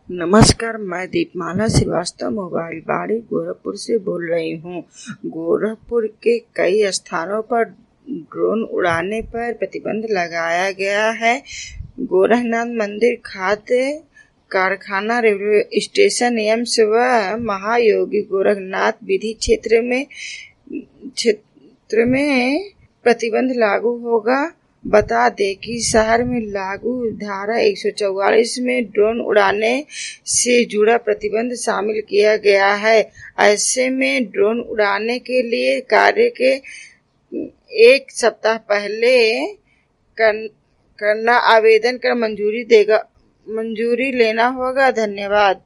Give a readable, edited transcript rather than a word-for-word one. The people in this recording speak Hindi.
नमस्कार, मैं दीपमाला श्रीवास्तव मोबाइल बाड़ी गोरखपुर से बोल रही हूँ। गोरखपुर के कई स्थानों पर ड्रोन उड़ाने पर प्रतिबंध लगाया गया है। गोरखनाथ मंदिर, खाद्य कारखाना, रेलवे स्टेशन, एम्स व महायोगी गोरखनाथ विधि क्षेत्र में प्रतिबंध लागू होगा। बता दें कि शहर में लागू धारा 144 में ड्रोन उड़ाने से जुड़ा प्रतिबंध शामिल किया गया है। ऐसे में ड्रोन उड़ाने के लिए कार्य के एक सप्ताह पहले करना आवेदन कर मंजूरी लेना होगा। धन्यवाद।